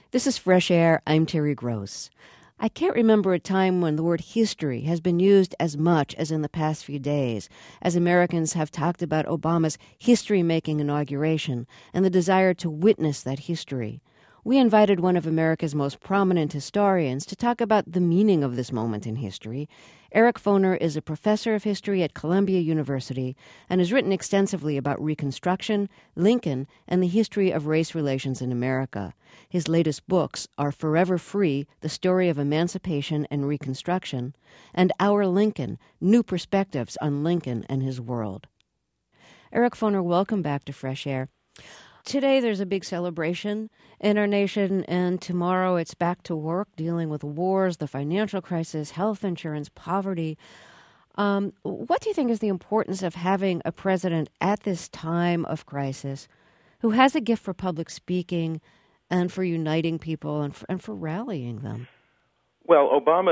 This is Fresh Air. I'm Terry Gross. I can't remember a time when the word history has been used as much as in the past few days, as Americans have talked about Obama's history-making inauguration and the desire to witness that history. We invited one of America's most prominent historians to talk about the meaning of this moment in history. Eric Foner is a professor of history at Columbia University and has written extensively about Reconstruction, Lincoln, and the history of race relations in America. His latest books are Forever Free, The Story of Emancipation and Reconstruction, and Our Lincoln, New Perspectives on Lincoln and His World. Eric Foner, welcome back to Fresh Air. Today there's a big celebration in our nation, and tomorrow it's back to work dealing with wars, the financial crisis, health insurance, poverty. What do you think is the importance of having a president at this time of crisis who has a gift for public speaking and for uniting people and for rallying them? Well, Obama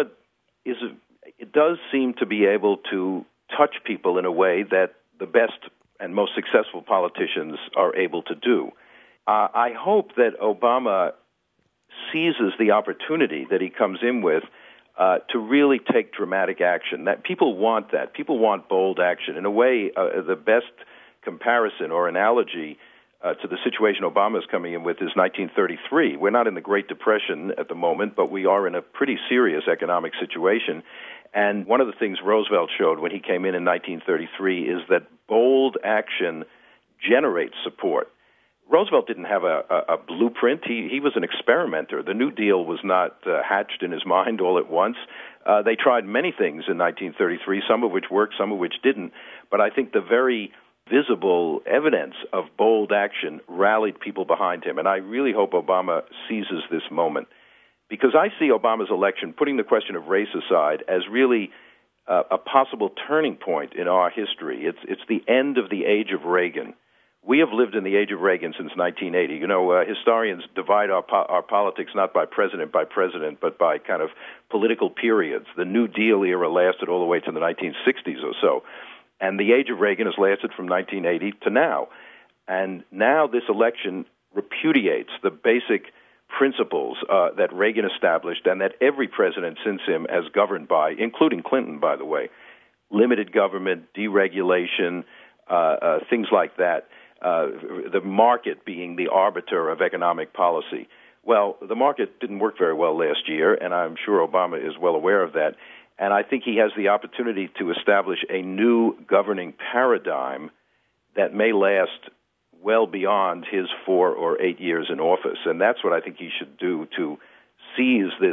does seem to be able to touch people in a way that the best and most successful politicians are able to do. I hope that Obama seizes the opportunity that he comes in with to really take dramatic action. That people want that. People want bold action. In a way, the best comparison or analogy to the situation Obama is coming in with is 1933. We're not in the Great Depression at the moment, but we are in a pretty serious economic situation. And one of the things Roosevelt showed when he came in 1933 is that bold action generates support. Roosevelt didn't have a blueprint. He was an experimenter. The New Deal was not hatched in his mind all at once. They tried many things in 1933, some of which worked, some of which didn't. But I think the very visible evidence of bold action rallied people behind him. And I really hope Obama seizes this moment, because I see Obama's election, putting the question of race aside, as really a possible turning point in our history. It's the end of the age of Reagan. We have lived in the age of Reagan since 1980. You know, historians divide our politics not by president, but by kind of political periods. The New Deal era lasted all the way to the 1960s or so. And the age of Reagan has lasted from 1980 to now. And now this election repudiates the basic principles that Reagan established and that every president since him has governed by, including Clinton, by the way. Limited government, deregulation, things like that. The market being the arbiter of economic policy. Well, the market didn't work very well last year, and I'm sure Obama is well aware of that. And I think he has the opportunity to establish a new governing paradigm that may last well beyond his 4 or 8 years in office. And that's what I think he should do to seize this,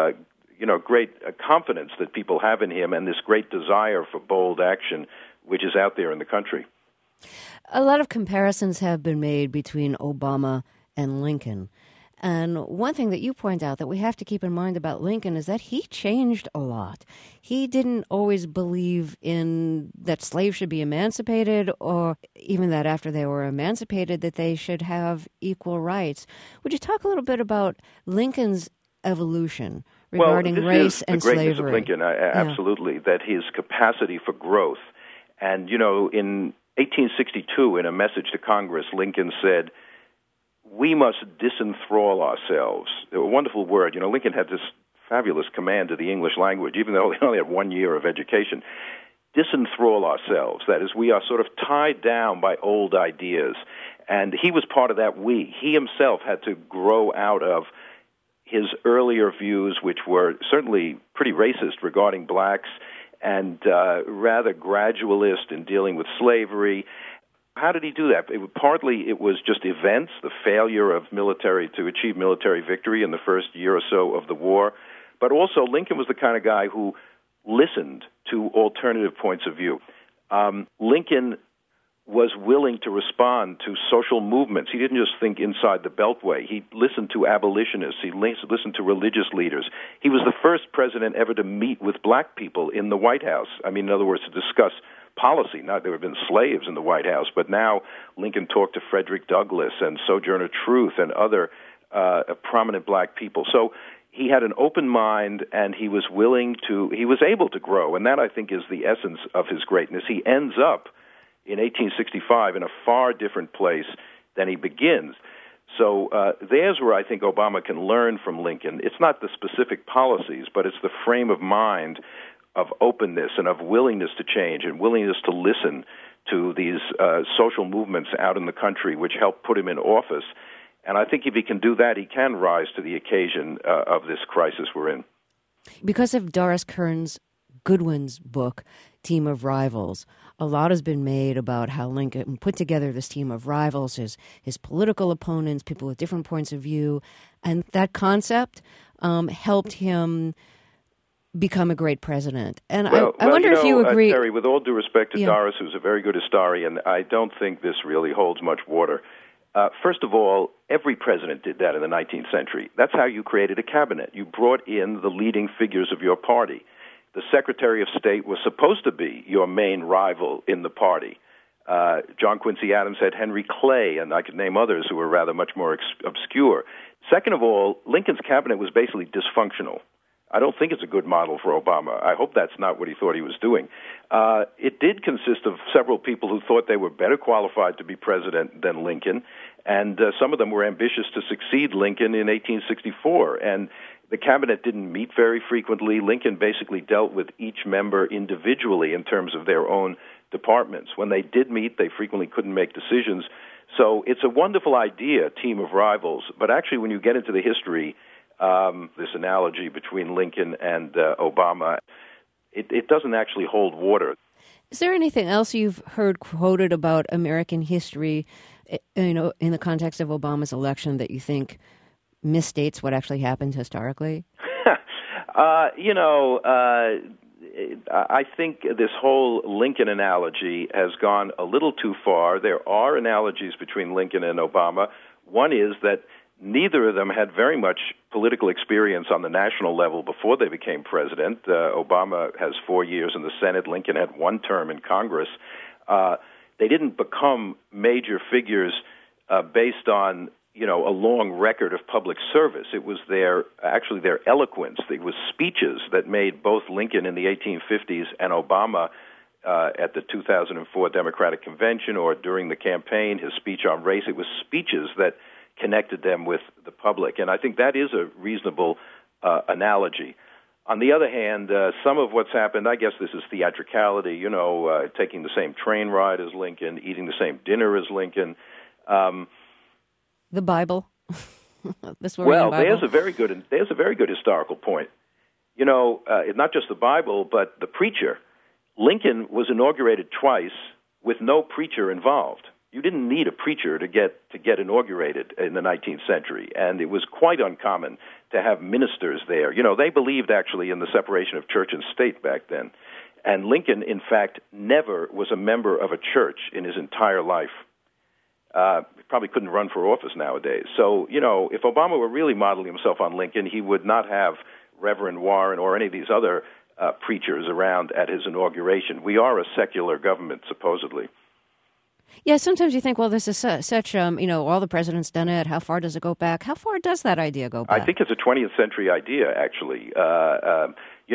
great confidence that people have in him and this great desire for bold action, which is out there in the country. A lot of comparisons have been made between Obama and Lincoln. And one thing that you point out that we have to keep in mind about Lincoln is that he changed a lot. He didn't always believe in that slaves should be emancipated, or even that after they were emancipated that they should have equal rights. Would you talk a little bit about Lincoln's evolution regarding race and slavery? The greatness of Lincoln, absolutely, that his capacity for growth. And, in 1862, in a message to Congress, Lincoln said, "We must disenthrall ourselves." A wonderful word. Lincoln had this fabulous command of the English language, even though he only had 1 year of education. Disenthrall ourselves. That is, we are sort of tied down by old ideas. And he was part of that we. He himself had to grow out of his earlier views, which were certainly pretty racist regarding blacks and rather gradualist in dealing with slavery. How did he do that? Partly it was just events, the failure of military to achieve military victory in the first year or so of the war. But also Lincoln was the kind of guy who listened to alternative points of view. Lincoln was willing to respond to social movements. He didn't just think inside the Beltway. He listened to abolitionists. He listened to religious leaders. He was the first president ever to meet with black people in the White House. I mean, in other words, to discuss policy. Not there have been slaves in the White House, but now Lincoln talked to Frederick Douglass and Sojourner Truth and other prominent black people. So he had an open mind, and he was able to grow, and that, I think, is the essence of his greatness. He ends up in 1865 in a far different place than he begins. So there's where I think Obama can learn from Lincoln. It's not the specific policies, but it's the frame of mind of openness and of willingness to change and willingness to listen to these social movements out in the country which helped put him in office. And I think if he can do that, he can rise to the occasion of this crisis we're in. Because of Doris Kearns Goodwin's book, Team of Rivals, a lot has been made about how Lincoln put together this team of rivals, his political opponents, people with different points of view, and that concept helped him become a great president. And I wonder if you agree. Terry, with all due respect to Doris, who's a very good historian, I don't think this really holds much water. First of all, every president did that in the 19th century. That's how you created a cabinet. You brought in the leading figures of your party. The Secretary of State was supposed to be your main rival in the party. John Quincy Adams had Henry Clay, and I could name others who were rather much more obscure. Second of all, Lincoln's cabinet was basically dysfunctional. I don't think it's a good model for Obama. I hope that's not what he thought he was doing. It did consist of several people who thought they were better qualified to be president than Lincoln, and some of them were ambitious to succeed Lincoln in 1864. And the cabinet didn't meet very frequently. Lincoln basically dealt with each member individually in terms of their own departments. When they did meet, they frequently couldn't make decisions. So it's a wonderful idea, team of rivals. But actually, when you get into the history, this analogy between Lincoln and Obama, it doesn't actually hold water. Is there anything else you've heard quoted about American history, in the context of Obama's election that you think misstates what actually happened historically? I think this whole Lincoln analogy has gone a little too far. There are analogies between Lincoln and Obama. One is that neither of them had very much political experience on the national level before they became president. Obama has 4 years in the Senate. Lincoln had one term in Congress. They didn't become major figures based on, a long record of public service. It was their eloquence. It was speeches that made both Lincoln in the 1850s and Obama at the 2004 Democratic Convention or during the campaign, his speech on race. It was speeches that connected them with the public. And I think that is a reasonable analogy. On the other hand, some of what's happened, I guess this is theatricality, taking the same train ride as Lincoln, eating the same dinner as Lincoln. The Bible. Well, there's a very good historical point. Not just the Bible, but the preacher. Lincoln was inaugurated twice with no preacher involved. You didn't need a preacher to get inaugurated in the 19th century, and it was quite uncommon to have ministers there. They believed actually in the separation of church and state back then. And Lincoln, in fact, never was a member of a church in his entire life. He probably couldn't run for office nowadays. So, if Obama were really modeling himself on Lincoln, he would not have Reverend Warren or any of these other preachers around at his inauguration. We are a secular government, supposedly. Yeah, sometimes you think, well, this is such, all the presidents done it. How far does it go back? How far does that idea go back? I think it's a 20th century idea, actually. I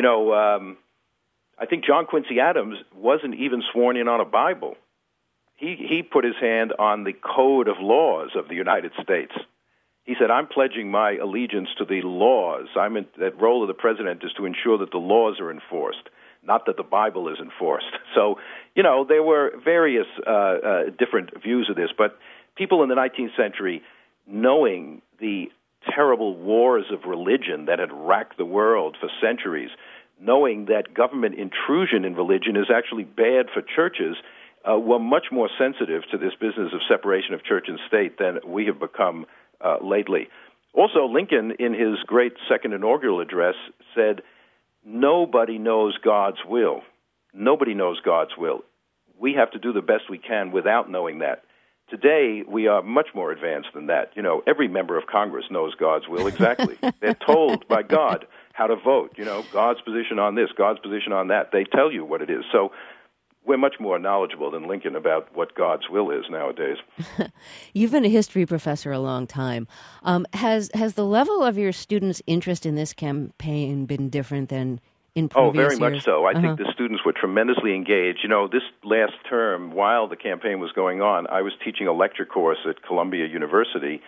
think John Quincy Adams wasn't even sworn in on a Bible. He put his hand on the code of laws of the United States. He said, I'm pledging my allegiance to the laws. That role of the president is to ensure that the laws are enforced, not that the Bible is enforced. So, there were various different views of this, but people in the 19th century, knowing the terrible wars of religion that had racked the world for centuries, knowing that government intrusion in religion is actually bad for churches, were much more sensitive to this business of separation of church and state than we have become lately. Also, Lincoln, in his great second inaugural address, said, nobody knows God's will. Nobody knows God's will. We have to do the best we can without knowing that. Today, we are much more advanced than that. Every member of Congress knows God's will exactly. They're told by God how to vote. God's position on this, God's position on that. They tell you what it is. So we're much more knowledgeable than Lincoln about what God's will is nowadays. You've been a history professor a long time. Has the level of your students' interest in this campaign been different than in previous years? Oh, very much so. I think the students were tremendously engaged. This last term, while the campaign was going on, I was teaching a lecture course at Columbia University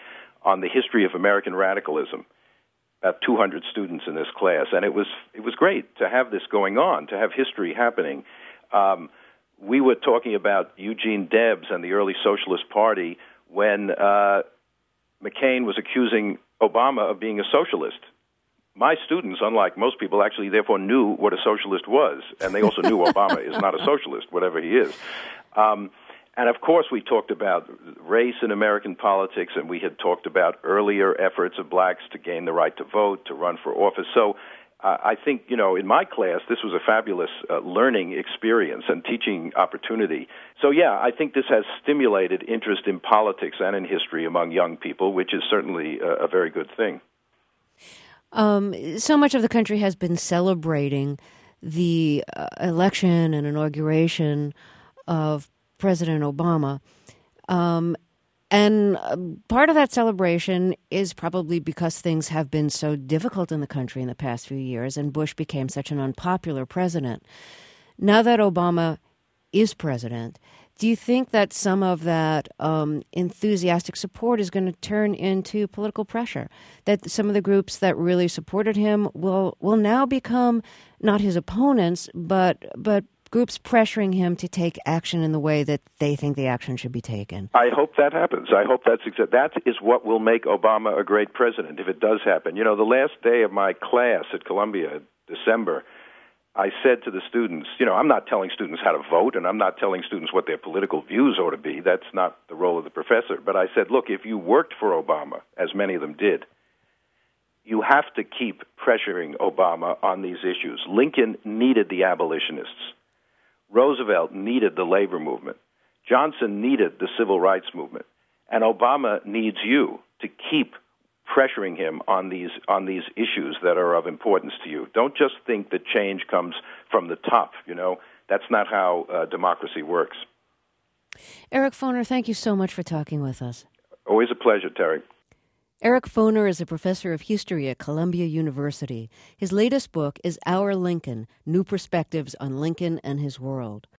on the history of American radicalism. About 200 students in this class, and it was great to have this going on, to have history happening. We were talking about Eugene Debs and the early Socialist Party when McCain was accusing Obama of being a socialist. My students, unlike most people, actually therefore knew what a socialist was, and they also knew Obama is not a socialist, whatever he is. And of course, we talked about race in American politics, and we had talked about earlier efforts of blacks to gain the right to vote, to run for office. So I think, in my class, this was a fabulous learning experience and teaching opportunity. So, yeah, I think this has stimulated interest in politics and in history among young people, which is certainly a very good thing. So much of the country has been celebrating the election and inauguration of President Obama. And part of that celebration is probably because things have been so difficult in the country in the past few years, and Bush became such an unpopular president. Now that Obama is president, do you think that some of that enthusiastic support is going to turn into political pressure? That some of the groups that really supported him will now become not his opponents, but groups pressuring him to take action in the way that they think the action should be taken? I hope that happens. I hope that is what will make Obama a great president, if it does happen. The last day of my class at Columbia, December, I said to the students, I'm not telling students how to vote, and I'm not telling students what their political views ought to be. That's not the role of the professor. But I said, look, if you worked for Obama, as many of them did, you have to keep pressuring Obama on these issues. Lincoln needed the abolitionists. Roosevelt needed the labor movement. Johnson needed the civil rights movement. And Obama needs you to keep pressuring him on these issues that are of importance to you. Don't just think that change comes from the top, That's not how democracy works. Eric Foner, thank you so much for talking with us. Always a pleasure, Terry. Eric Foner is a professor of history at Columbia University. His latest book is Our Lincoln: New Perspectives on Lincoln and His World.